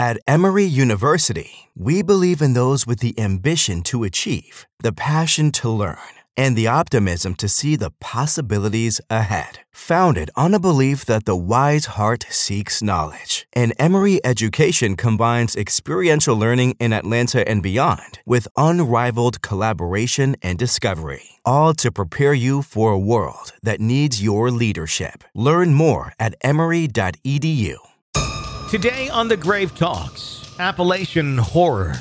At Emory University, we believe in those with the ambition to achieve, the passion to learn, and the optimism to see the possibilities ahead. Founded on a belief that the wise heart seeks knowledge, and Emory education combines experiential learning in Atlanta and beyond with unrivaled collaboration and discovery, all to prepare you for a world that needs your leadership. Learn more at emory.edu. Today on The Grave Talks, Appalachian horror.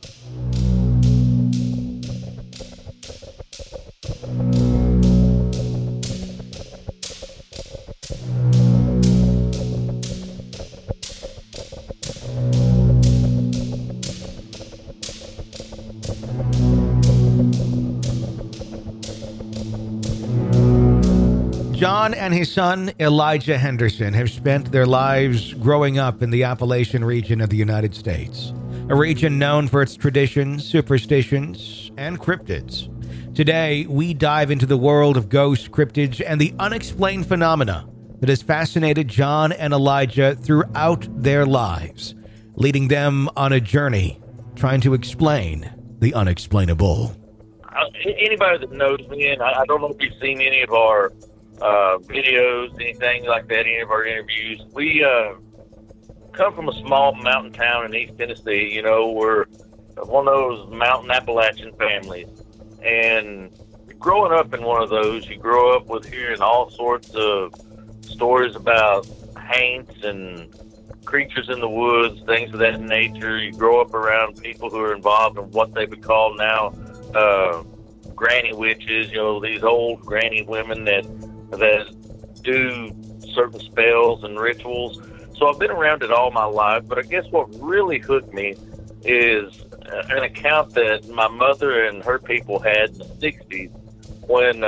John and his son, Elijah Henderson, have spent their lives growing up in the Appalachian region of the United States, a region known for its traditions, superstitions, and cryptids. Today, we dive into the world of ghosts, cryptids, and the unexplained phenomena that has fascinated John and Elijah throughout their lives, leading them on a journey trying to explain the unexplainable. Anybody that knows me, and I don't know if you've seen any of our videos, anything like that, any of our interviews. We come from a small mountain town in East Tennessee. You know, we're one of those mountain Appalachian families. And growing up in one of those, you grow up with hearing all sorts of stories about haunts and creatures in the woods, things of that nature. You grow up around people who are involved in what they would call now granny witches, you know, these old granny women that do certain spells and rituals. So I've been around it all my life, but I guess what really hooked me is an account that my mother and her people had in the 60s when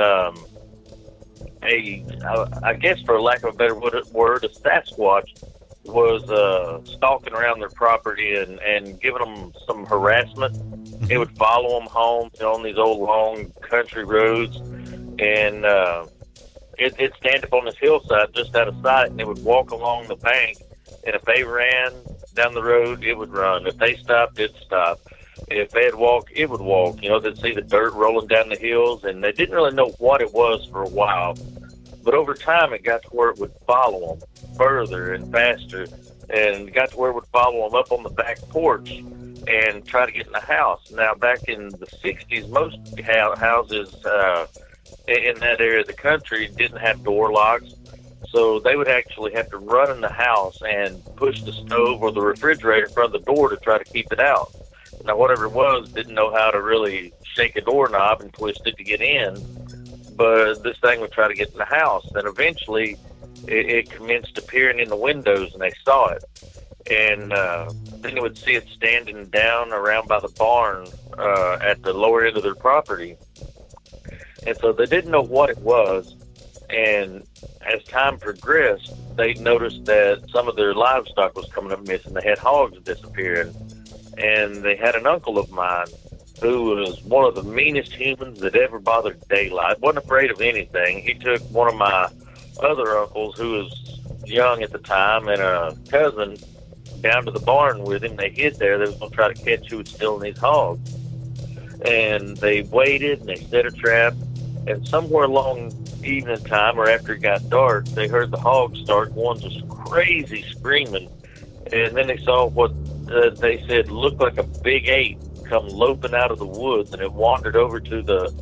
I guess for lack of a better word, a Sasquatch was stalking around their property and giving them some harassment. It would follow them home, you know, on these old long country roads, and it'd stand up on this hillside just out of sight, and it would walk along the bank, and if they ran down the road, it would run. If they stopped, it'd stop. If they'd walk, it would walk. You know, they'd see the dirt rolling down the hills, and they didn't really know what it was for a while. But over time, it got to where it would follow them further and faster, and got to where it would follow them up on the back porch and try to get in the house. Now, back in the 60s, most houses in that area of the country didn't have door locks, so they would actually have to run in the house and push the stove or the refrigerator in front of the door to try to keep it out. Now, whatever it was, didn't know how to really shake a doorknob and twist it to get in, but this thing would try to get in the house. Then eventually, it commenced appearing in the windows, and they saw it. And then they would see it standing down around by the barn at the lower end of their property. And so they didn't know what it was. And as time progressed, they noticed that some of their livestock was coming up missing. They had hogs disappearing. And they had an uncle of mine who was one of the meanest humans that ever bothered daylight. Wasn't afraid of anything. He took one of my other uncles, who was young at the time, and a cousin down to the barn with him. They hid there. They was going to try to catch who was stealing these hogs. And they waited, and they set a trap. And somewhere along evening time, or after it got dark, they heard the hogs start going just crazy screaming. And then they saw what they said looked like a big ape come loping out of the woods, and it wandered over to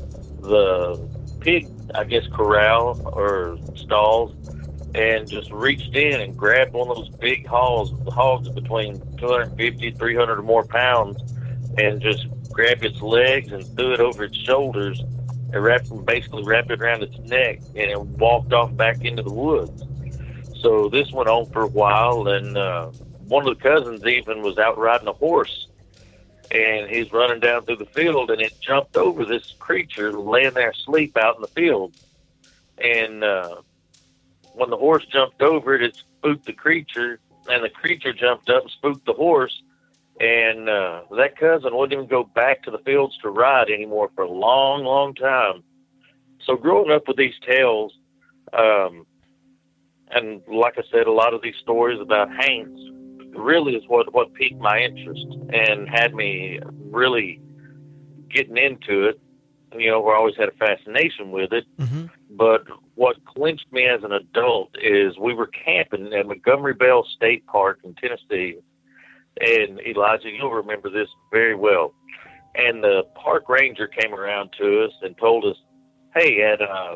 the pig, I guess, corral or stalls, and just reached in and grabbed one of those big hogs between 250, 300 or more pounds, and just grabbed its legs and threw it over its shoulders and basically wrapped it around its neck, and it walked off back into the woods. So this went on for a while, and one of the cousins even was out riding a horse, and he's running down through the field, and it jumped over this creature laying there asleep out in the field. And when the horse jumped over it, it spooked the creature, and the creature jumped up and spooked the horse. And that cousin wouldn't even go back to the fields to ride anymore for a long, long time. So growing up with these tales, and like I said, a lot of these stories about haunts, really is what piqued my interest and had me really getting into it. You know, I always had a fascination with it. Mm-hmm. But what clinched me as an adult is we were camping at Montgomery Bell State Park in Tennessee. And Elijah, you'll remember this very well. And the park ranger came around to us and told us, hey, at a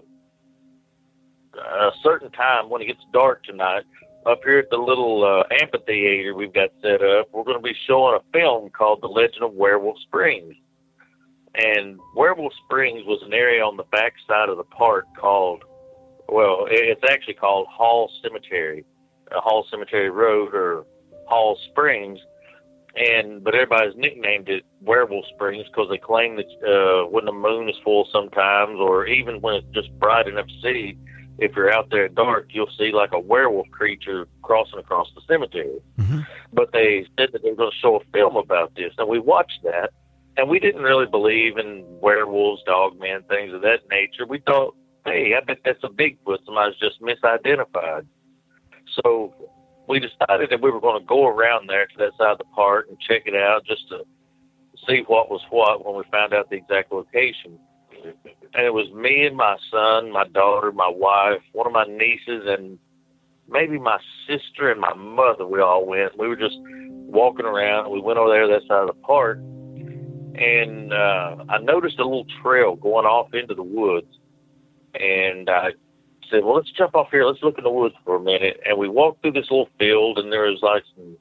certain time when it gets dark tonight, up here at the little amphitheater we've got set up, we're going to be showing a film called The Legend of Werewolf Springs. And Werewolf Springs was an area on the back side of the park called, well, it's actually called Hall Cemetery, Hall Cemetery Road or Hall Springs. But everybody's nicknamed it Werewolf Springs because they claim that when the moon is full sometimes, or even when it's just bright enough to see, if you're out there at dark, you'll see like a werewolf creature crossing across the cemetery. Mm-hmm. But they said that they were going to show a film about this. And we watched that, and we didn't really believe in werewolves, dogmen, things of that nature. We thought, hey, I bet that's a Bigfoot. Somebody's just misidentified. So we decided that we were going to go around there to that side of the park and check it out just to see what was what when we found out the exact location. And it was me and my son, my daughter, my wife, one of my nieces, and maybe my sister and my mother. We all went. We were just walking around. We went over there to that side of the park, and I noticed a little trail going off into the woods. And I said, well, let's jump off here. Let's look in the woods for a minute. And we walked through this little field, and there was like some,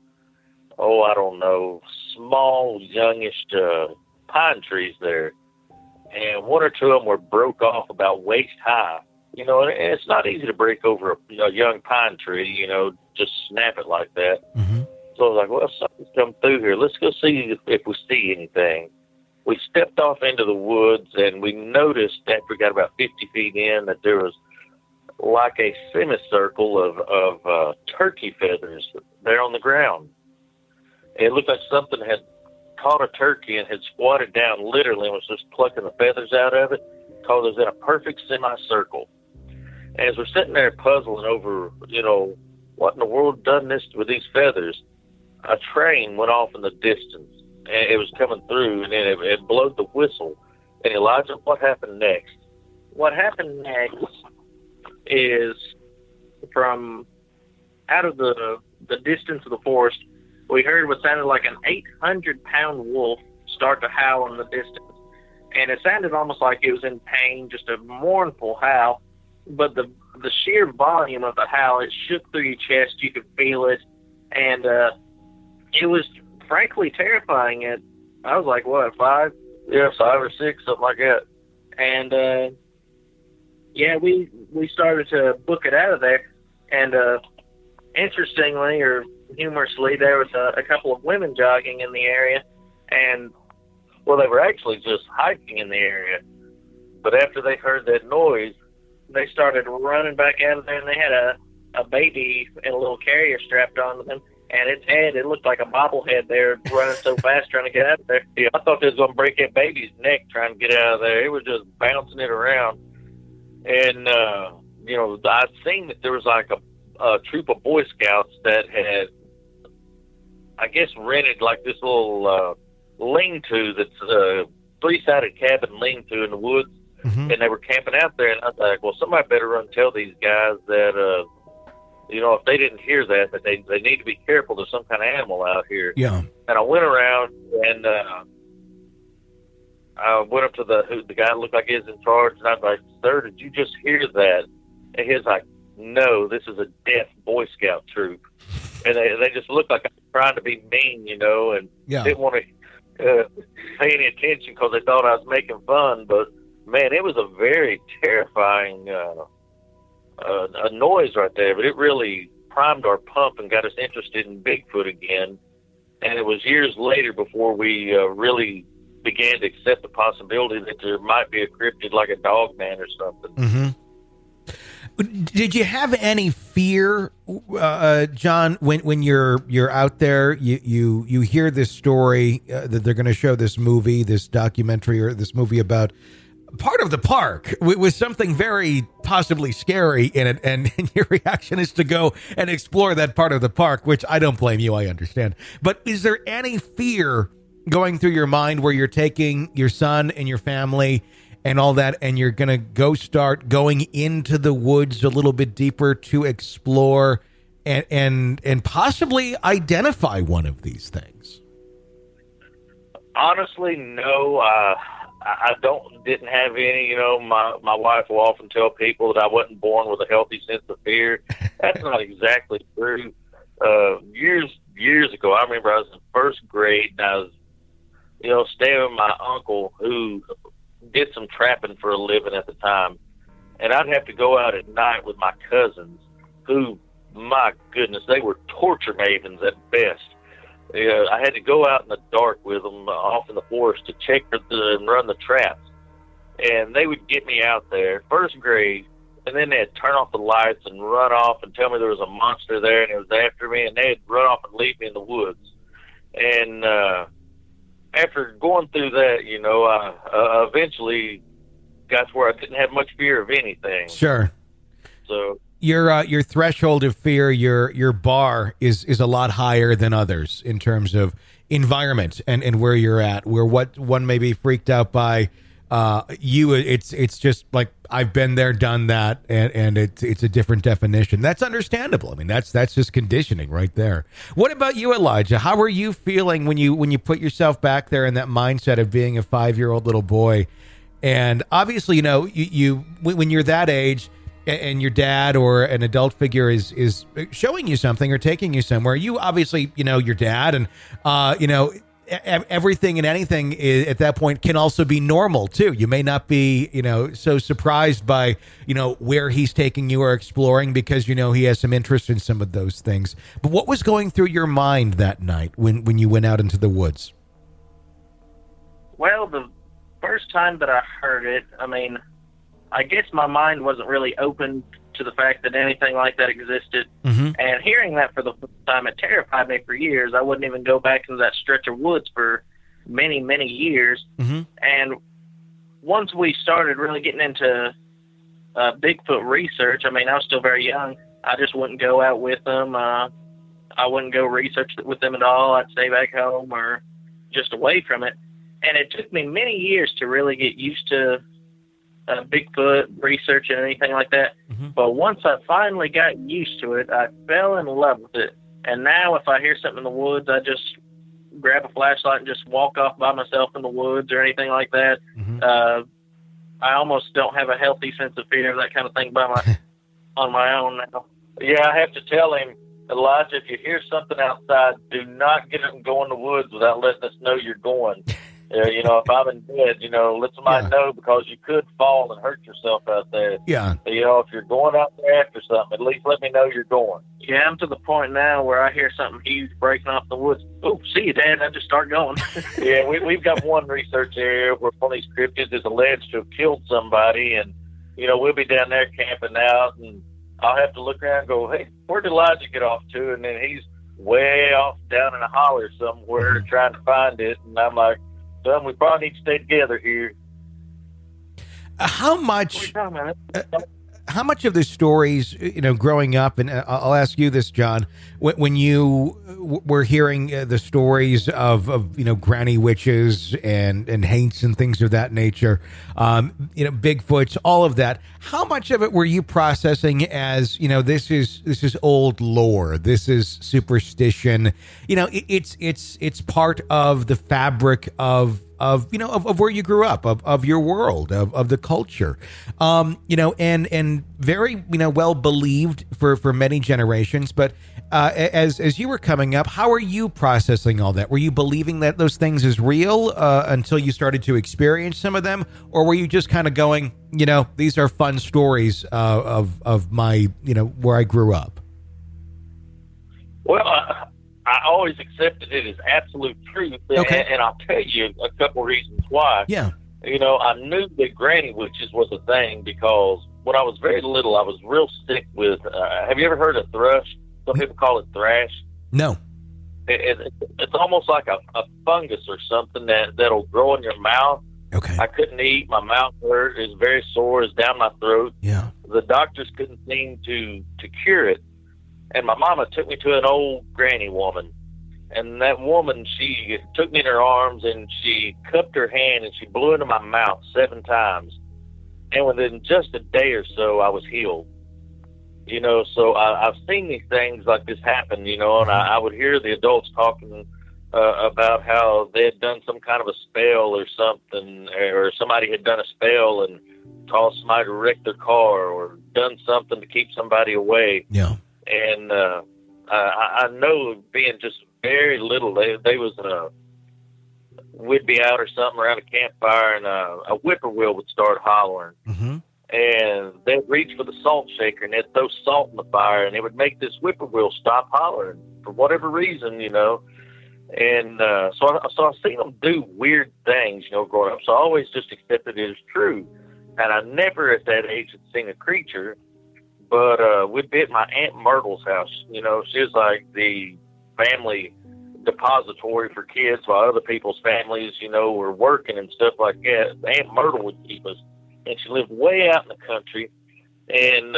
I don't know, small, youngish pine trees there. And one or two of them were broke off about waist high. You know, and it's not easy to break over a young pine tree, you know, just snap it like that. Mm-hmm. So I was like, well, something's come through here. Let's go see if we see anything. We stepped off into the woods, and we noticed after we got about 50 feet in that there was like a semicircle of turkey feathers there on the ground. It looked like something had caught a turkey and had squatted down literally and was just plucking the feathers out of it, because it was in a perfect semicircle. And as we're sitting there puzzling over, you know, what in the world done this with these feathers, a train went off in the distance, and it was coming through, and then it blowed the whistle. And Elijah, what happened next? What happened next is from out of the distance of the forest, we heard what sounded like an 800-pound wolf start to howl in the distance. And it sounded almost like it was in pain, just a mournful howl. But the sheer volume of the howl, it shook through your chest. You could feel it. And it was frankly terrifying. I was like, what, 5? Yeah, 5 or 6, something like that. And, yeah, we started to book it out of there. And interestingly, or humorously, there was a couple of women jogging in the area, and well, they were actually just hiking in the area. But after they heard that noise, they started running back out of there, and they had a baby in a little carrier strapped onto them, and its head, it looked like a bobblehead there, running so fast trying to get out of there. Yeah, I thought they was going to break that baby's neck trying to get out of there. It was just bouncing it around. And, you know, I'd seen that there was like a troop of Boy Scouts that had, I guess, rented like this little lean-to that's a 3-sided cabin lean-to in the woods. Mm-hmm. And they were camping out there, and I was like, well, somebody better run and tell these guys that, you know, if they didn't hear that they need to be careful. There's some kind of animal out here. Yeah. And I went around, and I went up to the guy that looked like he was in charge, and I was like, sir, did you just hear that? And he was like, no, this is a deaf Boy Scout troop. And they just looked like I was trying to be mean, you know, and didn't want to pay any attention because they thought I was making fun. But, man, it was a very terrifying a noise right there. But it really primed our pump and got us interested in Bigfoot again. And it was years later before we really began to accept the possibility that there might be a cryptid like a dogman or something. Mm-hmm. Did you have any fear, John, when you're out there, you hear this story that they're going to show this movie, this documentary, or this movie about part of the park with something very possibly scary in it, and your reaction is to go and explore that part of the park, which I don't blame you, I understand. But is there any fear going through your mind where you're taking your son and your family and all that, and you're going to start going into the woods a little bit deeper to explore and possibly identify one of these things? Honestly, no. I didn't have any. You know, my wife will often tell people that I wasn't born with a healthy sense of fear. That's not exactly true. Years ago, I remember I was in first grade, and I was, staying with my uncle who did some trapping for a living at the time, and I'd have to go out at night with my cousins, who, my goodness, they were torture mavens at best. I had to go out in the dark with them off in the forest to check and run the traps. And they would get me out there, first grade, and then they'd turn off the lights and run off and tell me there was a monster there and it was after me, and they'd run off and leave me in the woods. And after going through that, I eventually got to where I didn't have much fear of anything. Sure. So your threshold of fear, your bar is a lot higher than others in terms of environment and where you're at. Where what one may be freaked out by, it's just like I've been there, done that, and it's a different definition. That's understandable. I mean, that's just conditioning right there. What about you, Elijah? How are you feeling when you put yourself back there in that mindset of being a 5-year-old little boy? And obviously, you when you're that age, and your dad or an adult figure is showing you something or taking you somewhere, you obviously, your dad and, everything and anything at that point can also be normal too. You may not be, so surprised by, where he's taking you or exploring because, he has some interest in some of those things. But what was going through your mind that night when you went out into the woods? Well, the first time that I heard it, I guess my mind wasn't really open to the fact that anything like that existed. Mm-hmm. And hearing that for the first time, it terrified me for years. I wouldn't even go back into that stretch of woods for many, many years. Mm-hmm. And once we started really getting into Bigfoot research, I was still very young. I just wouldn't go out with them. I wouldn't go research it with them at all. I'd stay back home or just away from it. And it took me many years to really get used to Bigfoot research and anything like that. Mm-hmm. But once I finally got used to it, I fell in love with it. And now if I hear something in the woods, I just grab a flashlight and just walk off by myself in the woods or anything like that. Mm-hmm. I almost don't have a healthy sense of fear of that kind of thing on my own now. yeah, I have to tell him, Elijah, if you hear something outside, do not get up and go in the woods without letting us know you're going. If I'm in bed, let somebody know, because you could fall and hurt yourself out there. Yeah. If you're going out there after something, at least let me know you're going. Yeah, I'm to the point now where I hear something huge breaking off the woods. Oh, see you, Dad. I just start going. Yeah, we've got one research area where one of these cryptids is alleged to have killed somebody, and, we'll be down there camping out, and I'll have to look around and go, hey, where did Elijah get off to? And then he's way off down in a holler somewhere trying to find it, and I'm like, son, we probably need to stay together here. How much of the stories, growing up, and I'll ask you this, John, when you were hearing the stories of granny witches and haints and things of that nature, Bigfoots, all of that, how much of it were you processing as, this is old lore, this is superstition, it's part of the fabric of where you grew up, of your world, of the culture, and very, well believed for many generations. But as you were coming up, how are you processing all that? Were you believing that those things is real until you started to experience some of them? Or were you just kind of going, these are fun stories of my, where I grew up? Well, I always accepted it as absolute truth, okay. and I'll tell you a couple reasons why. Yeah. I knew that granny witches was a thing because when I was very little, I was real sick with, have you ever heard of thrush? Some people call it thrash. No. It's almost like a fungus or something that'll grow in your mouth, Okay. I couldn't eat. My mouth hurt. It was very sore. It was down my throat. Yeah. The doctors couldn't seem to cure it. And my mama took me to an old granny woman. And that woman, she took me in her arms and she cupped her hand and she blew into my mouth 7 times. And within just a day or so, I was healed. You know, so I've seen these things like this happen, you know, and I would hear the adults talking about how they had done some kind of a spell or something, or somebody had done a spell and caused somebody to wreck their car or done something to keep somebody away. Yeah. And I know being just very little, they was we'd be out or something around a campfire and a whippoorwill would start hollering. Mm-hmm. And they'd reach for the salt shaker and they'd throw salt in the fire and it would make this whippoorwill stop hollering for whatever reason, you know. And so I've seen them do weird things, you know, growing up. So I always just accepted it as true. And I never at that age had seen a creature. But we'd be at my Aunt Myrtle's house. You know, she was like the family depository for kids while other people's families, you know, were working and stuff like that. Aunt Myrtle would keep us. And she lived way out in the country. And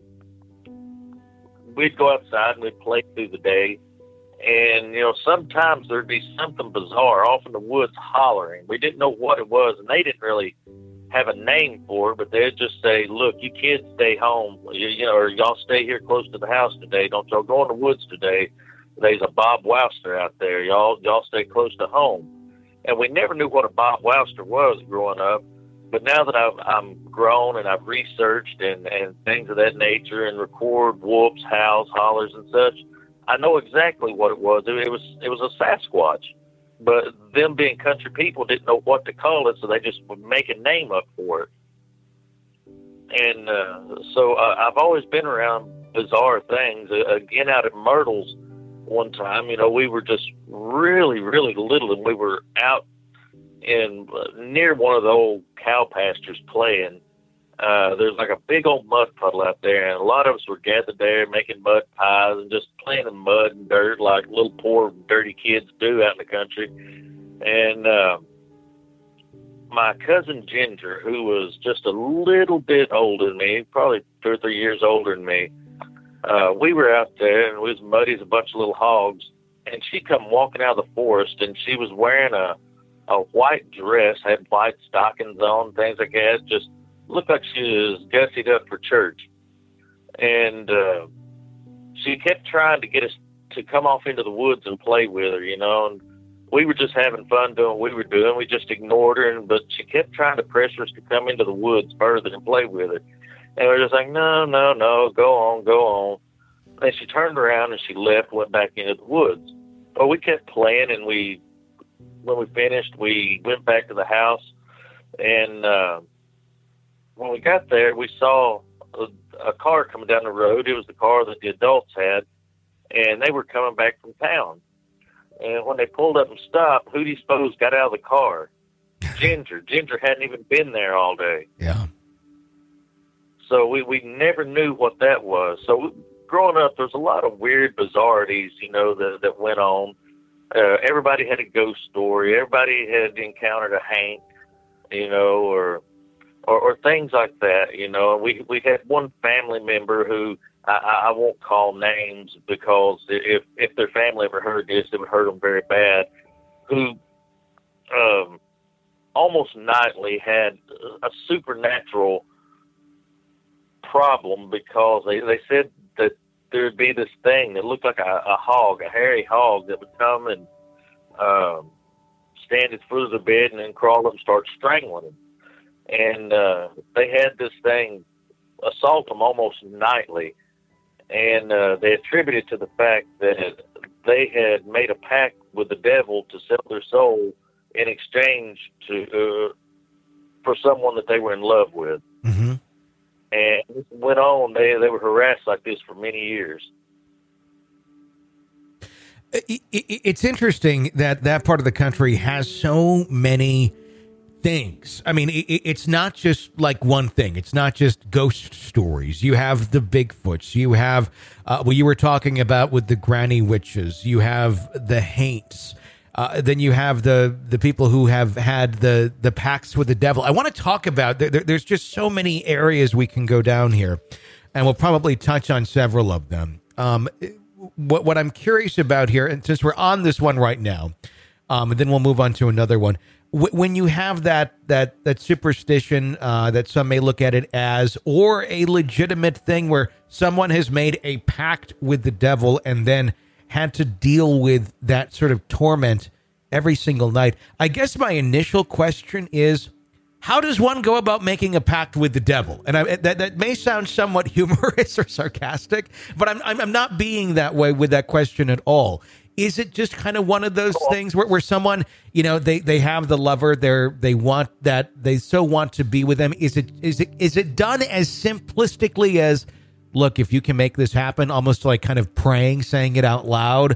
we'd go outside and we'd play through the day. And, you know, sometimes there'd be something bizarre off in the woods hollering. We didn't know what it was, and they didn't really have a name for it, but they'd just say, look, you kids stay home, you know, or y'all stay here close to the house today. Don't y'all go in the woods today. There's a Bob Wowster out there. Y'all stay close to home. And we never knew what a Bob Wowster was growing up. But now that I'm grown and I've researched and things of that nature and record whoops, howls, hollers, and such, I know exactly what it was. It was a Sasquatch. But them being country people didn't know what to call it, so they just would make a name up for it. And so I've always been around bizarre things. Again, out at Myrtle's one time, you know, we were just really, really little, and we were out in near one of the old cow pastures playing. There's like a big old mud puddle out there, and a lot of us were gathered there making mud pies and just playing in mud and dirt like little poor dirty kids do out in the country. And my cousin Ginger, who was just a little bit older than me, probably 2 or 3 years older than me, we were out there and we was muddy as a bunch of little hogs, and she come walking out of the forest, and she was wearing a white dress, had white stockings on, things like that, just looked like she was gussied up for church. And she kept trying to get us to come off into the woods and play with her, you know, and we were just having fun doing what we were doing. We just ignored her, but she kept trying to pressure us to come into the woods further and play with her. And we were just like, no, go on. And she turned around and she left, went back into the woods. But we kept playing, and when we finished, we went back to the house. And when we got there, we saw a car coming down the road. It was the car that the adults had, and they were coming back from town. And when they pulled up and stopped, who do you suppose got out of the car? Ginger. Ginger hadn't even been there all day. Yeah. So we never knew what that was. So growing up, there's a lot of weird bizarrities, you know, that went on. Everybody had a ghost story. Everybody had encountered a Hank, you know, or things like that, you know. We had one family member who I won't call names because if their family ever heard this, it would hurt them very bad, who almost nightly had a supernatural problem because they said that there would be this thing that looked like a hog, a hairy hog that would come and stand at the foot of the bed and then crawl up and start strangling him. And they had this thing assault them almost nightly. And they attributed to the fact that they had made a pact with the devil to sell their soul in exchange for someone that they were in love with. Mm-hmm. And it went on. They were harassed like this for many years. It's interesting that part of the country has so many things. I mean, it's not just like one thing. It's not just ghost stories. You have the Bigfoots. You have what you were talking about with the granny witches. You have the Haints. Then you have the people who have had the pacts with the devil. I want to talk about, there's just so many areas we can go down here, and we'll probably touch on several of them. What I'm curious about here, and since we're on this one right now, and then we'll move on to another one. When you have that superstition that some may look at it as, or a legitimate thing where someone has made a pact with the devil and then had to deal with that sort of torment every single night, I guess my initial question is, how does one go about making a pact with the devil? And that may sound somewhat humorous or sarcastic, but I'm not being that way with that question at all. Is it just kind of one of those things where someone, they have the lover, they want that, they so want to be with them? Is it done as simplistically as, look, if you can make this happen, almost like kind of praying, saying it out loud,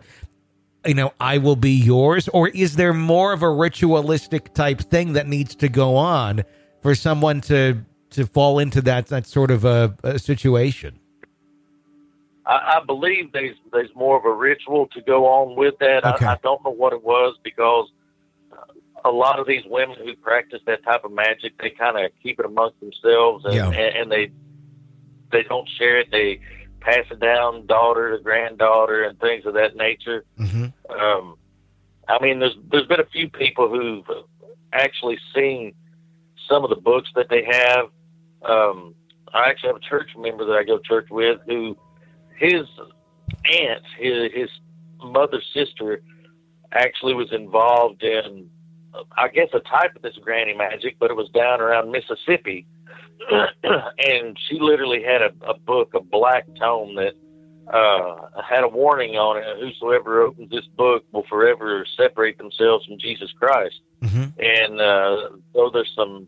I will be yours? Or is there more of a ritualistic type thing that needs to go on for someone to fall into that sort of a situation? I believe there's more of a ritual to go on with that. Okay. I don't know what it was, because a lot of these women who practice that type of magic, they kind of keep it amongst themselves, and they don't share it. They pass it down daughter to granddaughter and things of that nature. Mm-hmm. I mean, there's been a few people who've actually seen some of the books that they have. I actually have a church member that I go to church with who, his aunt, his mother's sister, actually was involved in, I guess, a type of this granny magic, but it was down around Mississippi. And she literally had a book, a black tome that had a warning on it: whosoever opens this book will forever separate themselves from Jesus Christ. Mm-hmm. And so there's some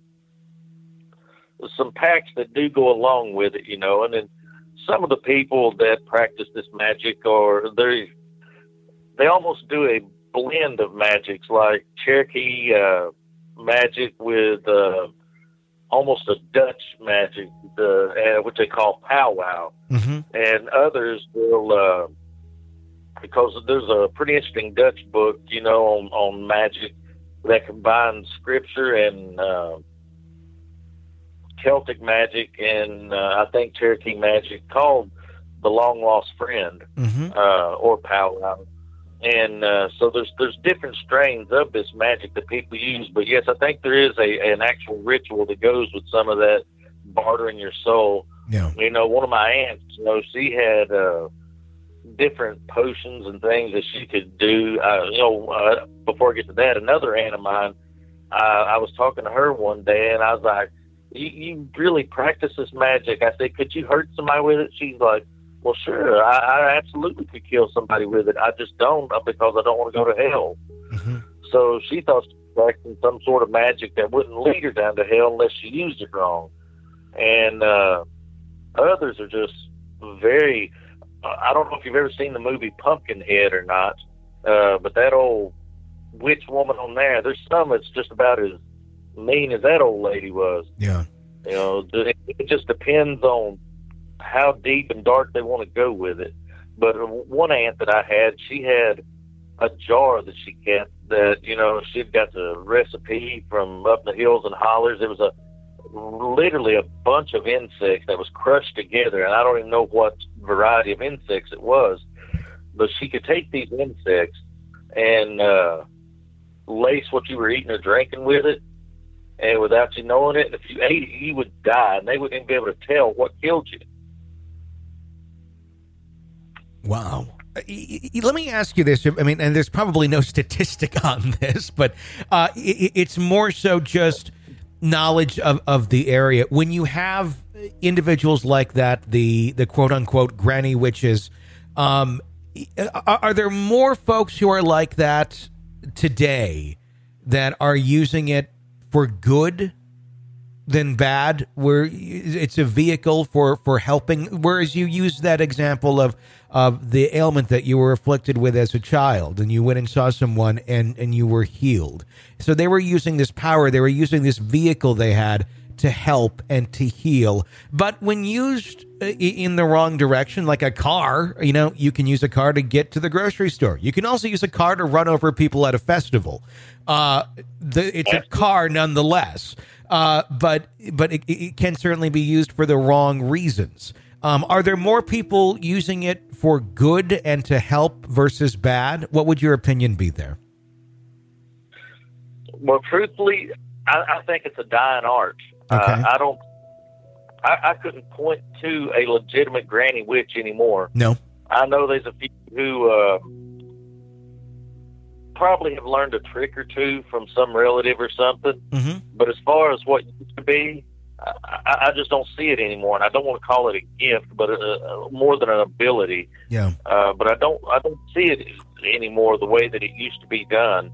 pacts that do go along with it, and then some of the people that practice this magic, or they almost do a blend of magics, like Cherokee magic with almost a Dutch magic, which they call powwow. Mm-hmm. And others will, because there's a pretty interesting Dutch book, on magic that combines scripture and Celtic magic and I think Cherokee magic, called The Long Lost Friend, Mm-hmm. Or powwow. And so there's different strains of this magic that people use. But yes, I think there is an actual ritual that goes with some of that bartering your soul. Yeah. One of my aunts, she had different potions and things that she could do. Before I get to that, another aunt of mine, I was talking to her one day, and I was like, you really practice this magic? I said, could you hurt somebody with it? She's like, well, sure, I absolutely could kill somebody with it. I just don't, because I don't want to go to hell. Mm-hmm. So she thought she was practicing some sort of magic that wouldn't lead her down to hell unless she used it wrong. And others are just very, I don't know if you've ever seen the movie Pumpkinhead or not, but that old witch woman on there's some that's just about as mean as that old lady was. Yeah. It just depends on how deep and dark they want to go with it. But one aunt that I had, she had a jar that she kept that, she'd got the recipe from up in the hills and hollers. It was literally a bunch of insects that was crushed together, and I don't even know what variety of insects it was, but she could take these insects and lace what you were eating or drinking with it, and without you knowing it, if you ate it, you would die, and they wouldn't even be able to tell what killed you. Wow. Let me ask you this. I mean, and there's probably no statistic on this, but it's more so just knowledge of the area. When you have individuals like that, the quote unquote granny witches, are there more folks who are like that today that are using it for good than bad, where it's a vehicle for helping? Whereas you use that example of the ailment that you were afflicted with as a child, and you went and saw someone and you were healed. So they were using this power, they were using this vehicle they had to help and to heal. But when used in the wrong direction, like a car, you can use a car to get to the grocery store. You can also use a car to run over people at a festival. It's a car nonetheless, but it can certainly be used for the wrong reasons. Are there more people using it for good and to help versus bad? What would your opinion be there? Well, truthfully, I think it's a dying art. Okay. I couldn't point to a legitimate granny witch anymore. No. I know there's a few who probably have learned a trick or two from some relative or something. Mm-hmm. But as far as what used to be, I just don't see it anymore. And I don't want to call it a gift, but more than an ability. Yeah. But I don't see it anymore the way that it used to be done.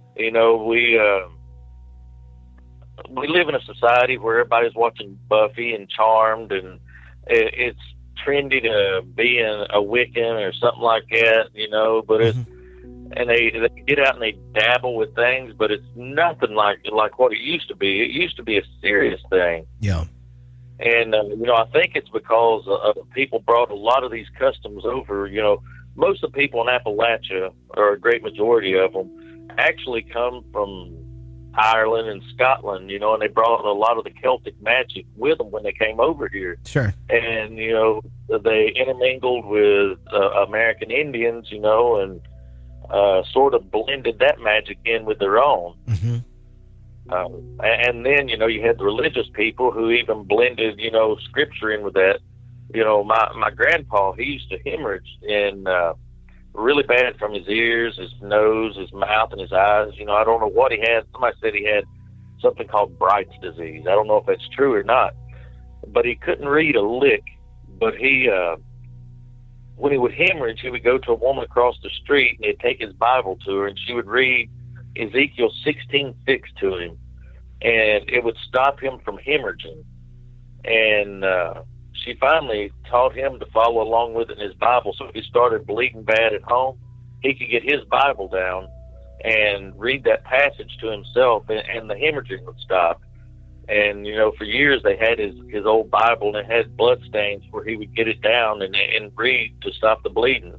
We live in a society where everybody's watching Buffy and Charmed, and it's trendy to be a Wiccan or something like that, but it's, and they get out and they dabble with things, but it's nothing like what it used to be. It used to be a serious thing. Yeah. And, I think it's because people brought a lot of these customs over. Most of the people in Appalachia, or a great majority of them, actually come from Ireland and Scotland, and they brought a lot of the Celtic magic with them when they came over here. Sure. And, they intermingled with American Indians, and sort of blended that magic in with their own. Mm-hmm. And then, you had the religious people who even blended, scripture in with that. My grandpa, he used to hemorrhage and really bad from his ears, his nose, his mouth, and his eyes. I don't know what he had. Somebody said he had something called Bright's disease. I don't know if that's true or not. But he couldn't read a lick. But he, when he would hemorrhage, he would go to a woman across the street, and he'd take his Bible to her, and she would read Ezekiel 16:6 to him, and it would stop him from hemorrhaging. And she finally taught him to follow along with it in his Bible. So if he started bleeding bad at home, he could get his Bible down and read that passage to himself, and the hemorrhaging would stop. And, for years they had his old Bible, and it had blood stains where he would get it down and read to stop the bleeding.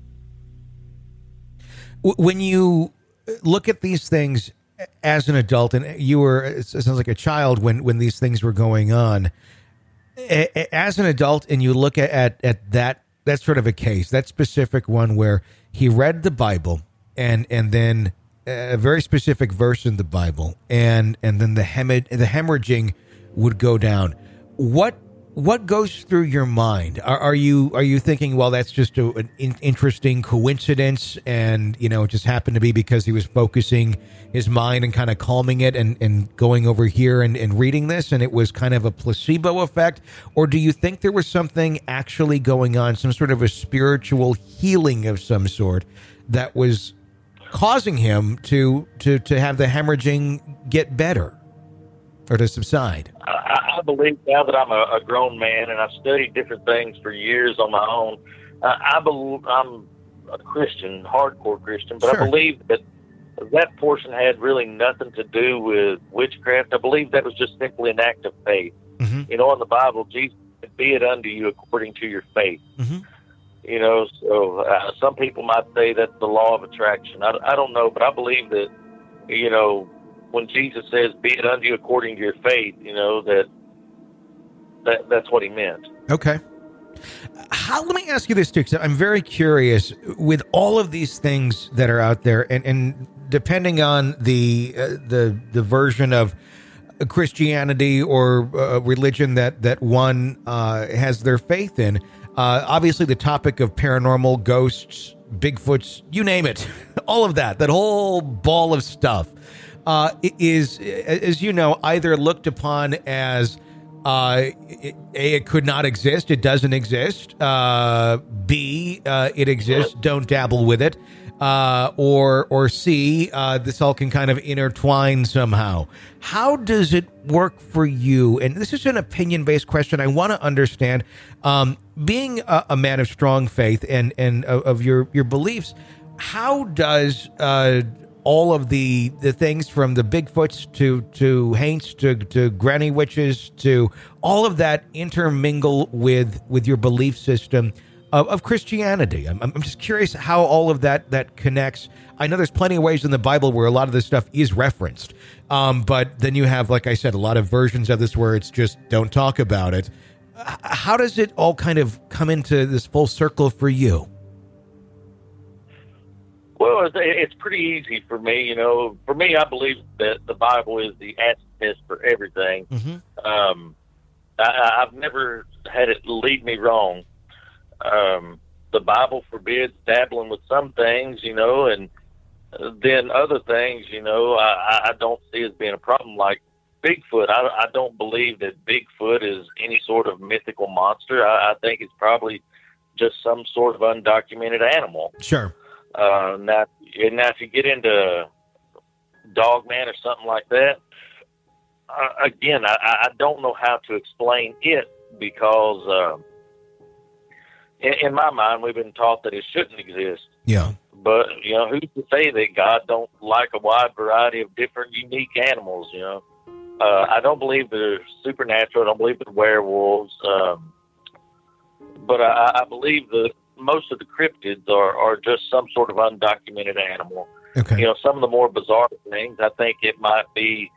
When you look at these things as an adult, and you were, it sounds like a child when these things were going on, as an adult, and you look at that sort of a case, that specific one where he read the Bible and then a very specific verse in the Bible, and then the hemorrhaging would go down. What goes through your mind? Are you thinking, well, that's just an interesting coincidence, and it just happened to be because he was focusing his mind and kind of calming it and going over here and reading this, and it was kind of a placebo effect? Or do you think there was something actually going on, some sort of a spiritual healing of some sort that was causing him to have the hemorrhaging get better or to subside? I believe, now that I'm a grown man and I've studied different things for years on my own, I'm a Christian, hardcore Christian, but Sure. I believe that portion had really nothing to do with witchcraft. I believe that was just simply an act of faith. Mm-hmm. In the Bible, Jesus said, "Be it unto you according to your faith." Mm-hmm. So some people might say that's the law of attraction. I don't know, but I believe that, when Jesus says, "Be it unto you according to your faith," that's what he meant. Okay. Let me ask you this too, because I'm very curious with all of these things that are out there, and depending on the version of Christianity or religion that one has their faith in. Obviously, the topic of paranormal, ghosts, Bigfoots, you name it, all of that whole ball of stuff is, as you know, either looked upon as it could not exist, it doesn't exist, B, it exists, don't dabble with it, or C, this all can kind of intertwine somehow. How does it work for you? And this is an opinion-based question. I want to understand, being a man of strong faith and of your beliefs, how does all of the things from the Bigfoots to Haints to Granny Witches to all of that intermingle with your belief system of Christianity. I'm just curious how all of that connects. I know there's plenty of ways in the Bible where a lot of this stuff is referenced, but then you have, like I said, a lot of versions of this where it's just don't talk about it. How does it all kind of come into this full circle for you? Well, it's pretty easy for me. You know, for me, I believe that the Bible is the answer test for everything. Mm-hmm. I've never had it lead me wrong. The Bible forbids dabbling with some things, you know, and then other things, you know, I don't see as being a problem. Like Bigfoot, I don't believe that Bigfoot is any sort of mythical monster. I think it's probably just some sort of undocumented animal. Sure. Now, if you get into Dogman or something like that, again, I don't know how to explain it because in my mind, we've been taught that it shouldn't exist. Yeah. But, you know, who's to say that God don't like a wide variety of different unique animals, you know? I don't believe they're supernatural. I don't believe they're werewolves. But I believe that most of the cryptids are just some sort of undocumented animal. Okay. You know, some of the more bizarre things, I think it might be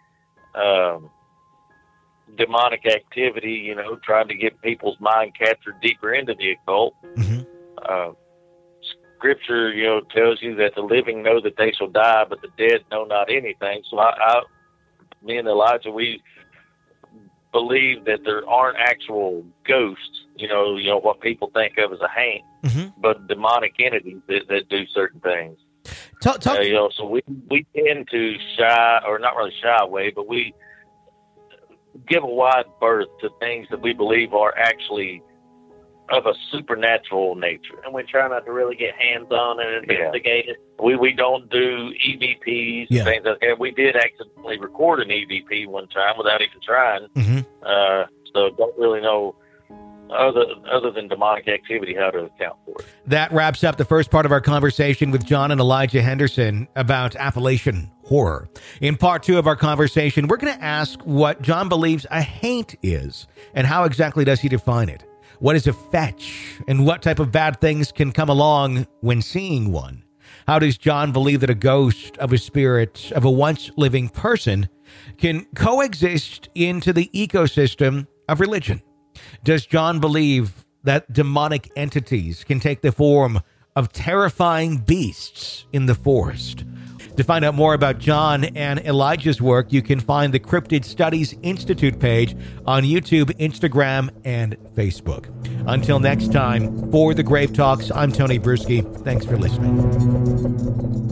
demonic activity, you know, trying to get people's mind captured deeper into the occult. Mm-hmm. Scripture, you know, tells you that the living know that they shall die, but the dead know not anything. So me and Elijah, we believe that there aren't actual ghosts, you know what people think of as a haint, mm-hmm. but demonic entities that do certain things. You know, so we tend to not really shy away, but we give a wide berth to things that we believe are actually of a supernatural nature. And we try not to really get hands-on and investigate it. We don't do EVPs and things like that. We did accidentally record an EVP one time without even trying. Mm-hmm. So don't really know, other than demonic activity, how to account for it. That wraps up the first part of our conversation with John and Elijah Henderson about Appalachian horror. In part two of our conversation, we're going to ask what John believes a haint is and how exactly does he define it. What is a fetch, and what type of bad things can come along when seeing one? How does John believe that a ghost of a spirit of a once living person can coexist into the ecosystem of religion? Does John believe that demonic entities can take the form of terrifying beasts in the forest? To find out more about John and Elijah's work, you can find the Cryptid Studies Institute page on YouTube, Instagram, and Facebook. Until next time, for The Grave Talks, I'm Tony Bruschi. Thanks for listening.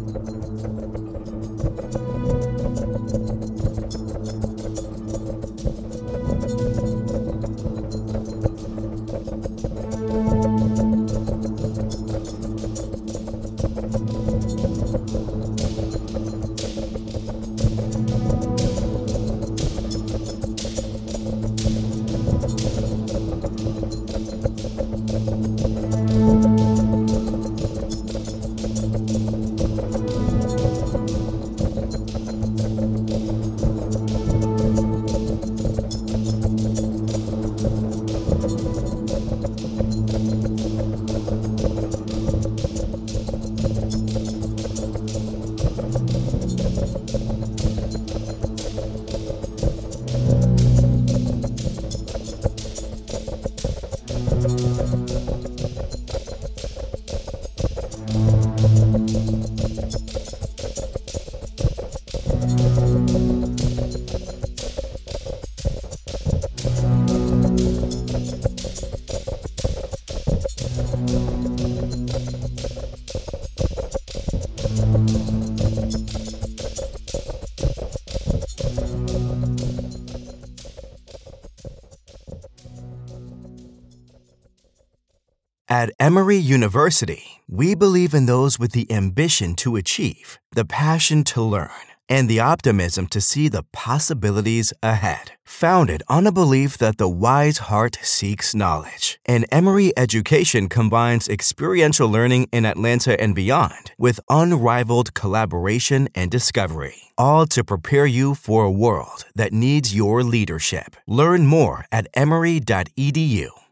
At Emory University, we believe in those with the ambition to achieve, the passion to learn, and the optimism to see the possibilities ahead. Founded on a belief that the wise heart seeks knowledge, and Emory Education combines experiential learning in Atlanta and beyond with unrivaled collaboration and discovery, all to prepare you for a world that needs your leadership. Learn more at emory.edu.